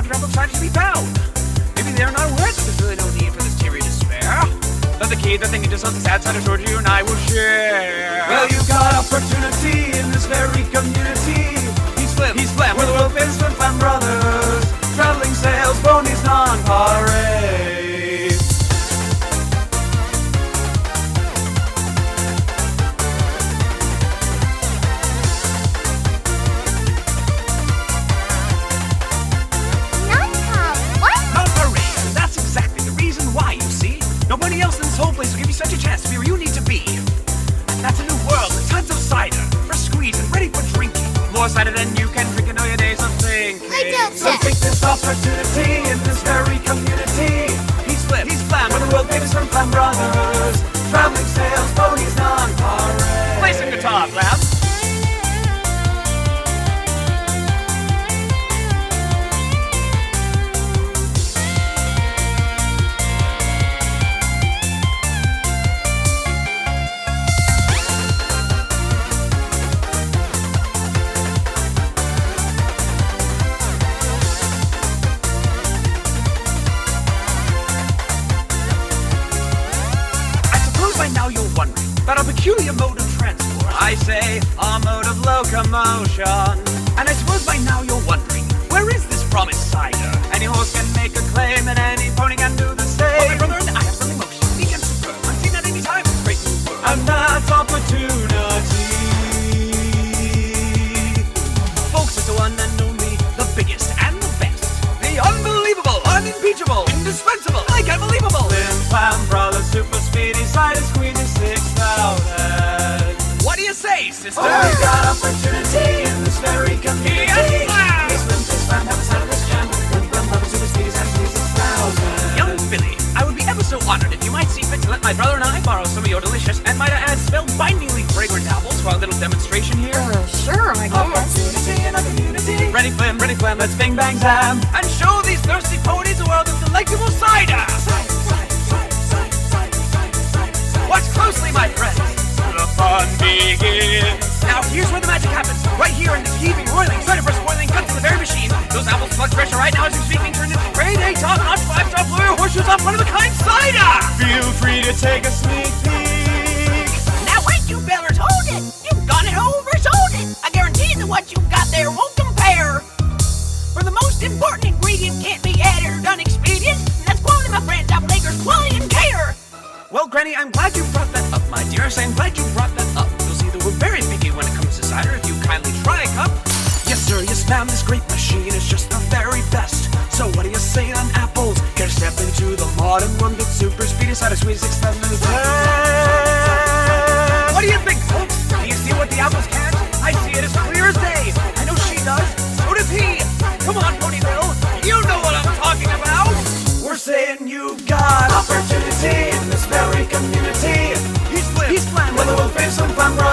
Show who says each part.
Speaker 1: found travel excited to be found. Maybe they're not aware that there's really no need for this teary despair. But the key, the thing, into something sad, sad, short you and I will share.
Speaker 2: Well, you got opportunity in this very community.
Speaker 1: He's Slim.
Speaker 2: We're the world famous Flim Flam Brothers. Traveling sales, ponies, non-parade.
Speaker 1: Nobody else in this whole place will give you such a chance to be where you need to be. And that's a new world with tons of cider, for squeeze and ready for drinking. More cider than you can drink in all your days of thinking.
Speaker 2: So take this opportunity in this very community.
Speaker 1: He's Flam.
Speaker 2: We're the world famous Flim Flam Brothers. Traveling sales, ponies, non-parade.
Speaker 1: Play some guitar, Flam. By now you're wondering about our peculiar mode of transport. I say, our mode of locomotion. And I suppose by now you're wondering, where is this promised cider? Any horse can make a claim and any pony can do the same. Well, my brother and I have something most unique and superb, unseen at any time in this great new world.
Speaker 2: And that's opportunity.
Speaker 1: Folks, it's the one and only, the biggest and the best. The unbelievable, unimpeachable, indispensable, like unbelievable.
Speaker 2: Flim Flam Brothers, super speedy cider squeezing 6,000.
Speaker 1: What do you say, sister?
Speaker 2: Oh, we got opportunity in this very community.
Speaker 1: Yes, Flam!
Speaker 2: Yes, Flim, have a side of this jam. Flim Flam Brothers, super speedy cider squeezing 6,000.
Speaker 1: Young Billy, I would be ever so honored if you might see fit to let my brother and I borrow some of your delicious and might I add spellbindingly fragrant apples for our little demonstration here.
Speaker 3: Sure, I guess.
Speaker 2: Opportunity in a community.
Speaker 1: Ready, Flim, let's bing bang zam and show these thirsty ponies a world of delectable cider. Watch closely, my friends. The fun begins. Now here's where the magic happens. Right here in this heaving, roiling, cider-press boiling guts of the very machine. Those apples plug pressure right now as you're speaking turn into grade A top notch 5-star Fleur horseshoes off one-of-a-kind cider.
Speaker 2: Feel free to take a sneak peek.
Speaker 3: Now wait, you fellers, hold it! You've gone and oversold it! I guarantee that what you've got there won't compare. For the most important ingredient can't be added or done expedient, and that's quality, my friend, double acres, quality and care.
Speaker 1: Well, Granny, I'm glad you brought that up, my dear. I'm glad you brought that up. You'll see that we're very picky when it comes to cider if you kindly try a cup. Yes, sir, yes, ma'am, this great machine is just the very best. So what do you say on apples? Here, step into the modern one that's super speedy cider squeeze 6,000 minutes. What do you think, folks? Do you see what the apples can? I see it as clear as day. I know she does. So does he. Come on, Ponyville. You know what I'm talking about.
Speaker 2: We're saying you've got opportunity in this very community.
Speaker 1: He's Flam.
Speaker 2: We're the world famous Flim Flam